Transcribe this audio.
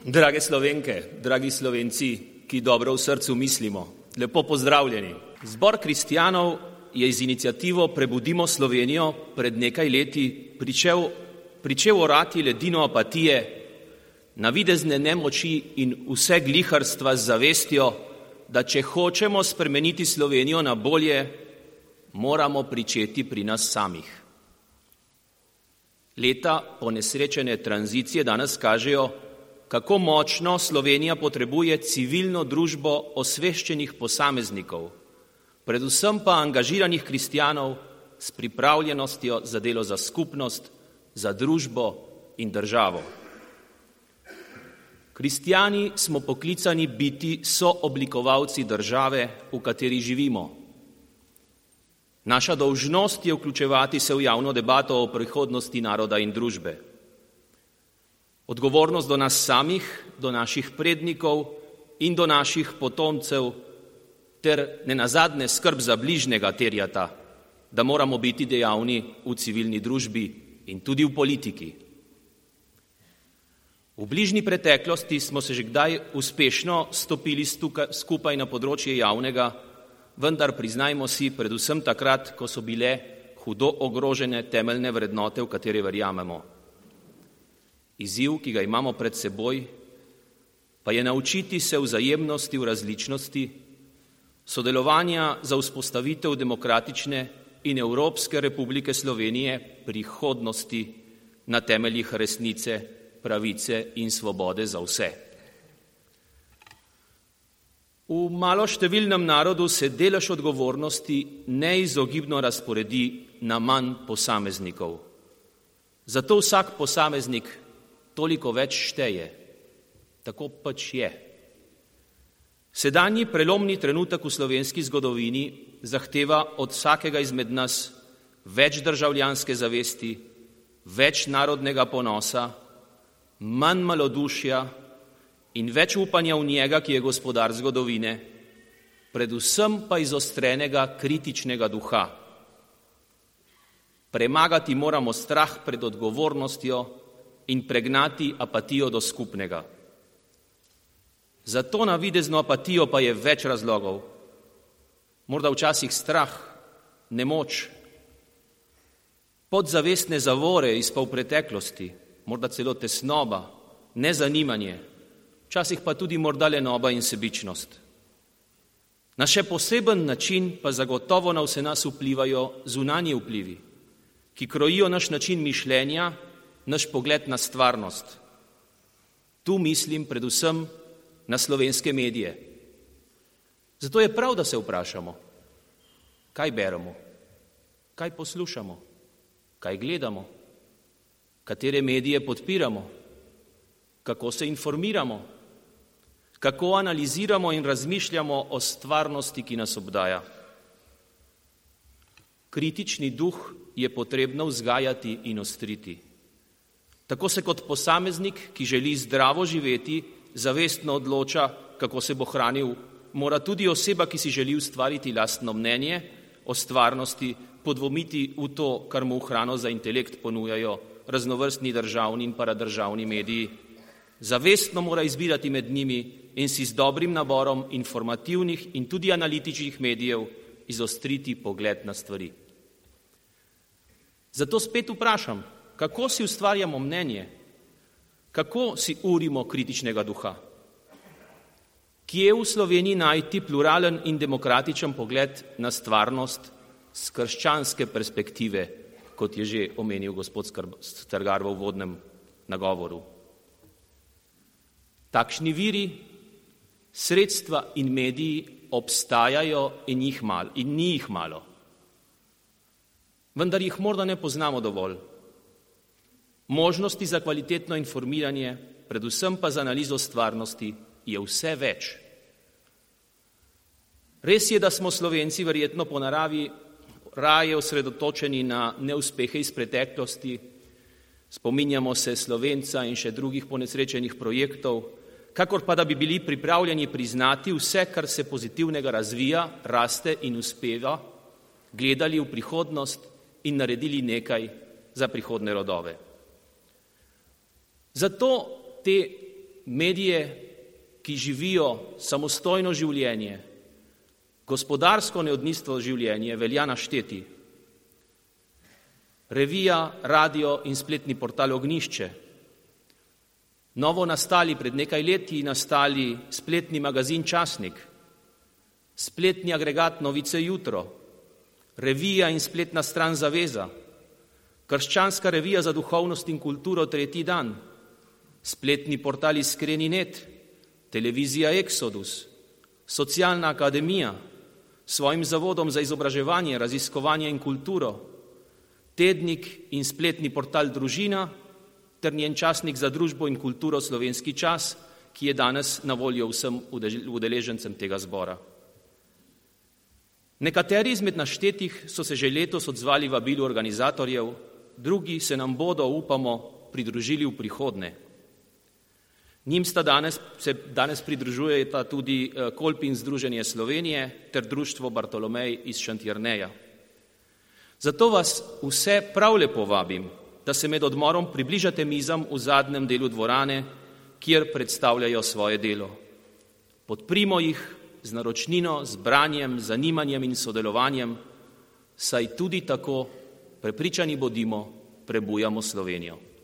Drage Slovenke, dragi Slovenci, ki dobro v srcu mislimo, lepo pozdravljeni. Zbor kristjanov je z inicijativo Prebudimo Slovenijo pred nekaj leti pričel orati ledino apatije, navidezne nemoči in vse gliharstva z zavestjo, da če hočemo spremeniti Slovenijo na bolje, moramo pričeti pri nas samih. Leta ponesrečene tranzicije danes kažejo, kako močno Slovenija potrebuje civilno družbo osveščenih posameznikov, predvsem pa angažiranih kristjanov s pripravljenostjo za delo za skupnost, za družbo in državo. Kristjani smo poklicani biti sooblikovalci države, v kateri živimo. Naša dolžnost je vključevati se v javno debato o prihodnosti naroda in družbe. Odgovornost do nas samih, do naših prednikov in do naših potomcev ter nenazadnje skrb za bližnjega terjata, da moramo biti dejavni v civilni družbi in tudi v politiki. V bližnji preteklosti smo se že kdaj uspešno stopili skupaj na področje javnega, vendar priznajmo si predvsem takrat, ko so bile hudo ogrožene temeljne vrednote, v katere verjamemo. Izziv, ki ga imamo pred seboj, pa je naučiti se vzajemnosti v različnosti, sodelovanja za vzpostavitev demokratične in Evropske republike Slovenije prihodnosti na temeljih resnice, pravice in svobode za vse. V maloštevilnem narodu se delež odgovornosti neizogibno razporedi na manj posameznikov. Zato vsak posameznik toliko več šteje. Tako pač je. Sedanji prelomni trenutek v slovenski zgodovini zahteva od vsakega izmed nas več državljanske zavesti, več narodnega ponosa, manj malodušja in več upanja v njega, ki je gospodar zgodovine, predvsem pa izostrenega kritičnega duha. Premagati moramo strah pred odgovornostjo in pregnati apatijo do skupnega. Za to navidezno apatijo pa je več razlogov. Morda včasih strah, nemoč, podzavestne zavore iz polpreteklosti, morda celo tesnoba, nezanimanje, včasih pa tudi morda lenoba in sebičnost. Na še poseben način pa zagotovo na vse nas vplivajo zunanji vplivi, ki krojijo naš način mišljenja, naš pogled na stvarnost. Tu mislim predvsem na slovenske medije. Zato je prav, da se vprašamo, kaj beremo, kaj poslušamo, kaj gledamo, katere medije podpiramo, kako se informiramo, kako analiziramo in razmišljamo o stvarnosti, ki nas obdaja. Kritični duh je potrebno vzgajati in ostriti. Tako se kot posameznik, ki želi zdravo živeti, zavestno odloča, kako se bo hranil, mora tudi oseba, ki si želi ustvariti lastno mnenje o stvarnosti, podvomiti v to, kar mu v hrano za intelekt ponujajo raznovrstni državni in paradržavni mediji. Zavestno mora izbirati med njimi in si z dobrim naborom informativnih in tudi analitičnih medijev izostriti pogled na stvari. Zato spet vprašam, kako si ustvarjamo mnenje? Kako si urimo kritičnega duha? Kje v Sloveniji najti pluralen in demokratičen pogled na stvarnost z krščanske perspektive, kot je že omenil gospod Strgar v uvodnem nagovoru? Takšni viri, sredstva in mediji obstajajo in ni jih malo. Vendar jih morda ne poznamo dovolj. Možnosti za kvalitetno informiranje, predvsem pa za analizo stvarnosti, je vse več. Res je, da smo Slovenci verjetno po naravi raje osredotočeni na neuspehe iz preteklosti, spominjamo se Slovenca in še drugih ponesrečenih projektov, kakor pa da bi bili pripravljeni priznati vse, kar se pozitivnega razvija, raste in uspeva, gledali v prihodnost in naredili nekaj za prihodne rodove. Zato te medije, ki živijo samostojno življenje, gospodarsko neodvisno življenje, velja našteti. Revija, radio in spletni portal Ognjišče, novo nastali, pred nekaj leti nastali spletni magazin Časnik, spletni agregat Novice Jutro, revija in spletna stran Zaveza, krščanska revija za duhovnost in kulturo Tretji dan, spletni portal Iskreni net, televizija Exodus, socialna akademija s svojim zavodom za izobraževanje, raziskovanje in kulturo, tednik in spletni portal Družina ter njen časnik za družbo in kulturo Slovenski čas, ki je danes na voljo vsem udeležencem tega zbora. Nekateri izmed naštetih so se že letos odzvali vabilu organizatorjev, drugi se nam bodo, upamo, pridružili v prihodnje. Njim se danes pridružujeta tudi Kolpin Združenje Slovenije ter Društvo Bartolomej iz Šentjerneja. Zato vas vse prav lepo vabim, da se med odmorom približate mizam v zadnjem delu dvorane, kjer predstavljajo svoje delo. Podprimo jih z naročnino, z branjem, zanimanjem in sodelovanjem, saj tudi tako, prepričani bodimo, prebujamo Slovenijo.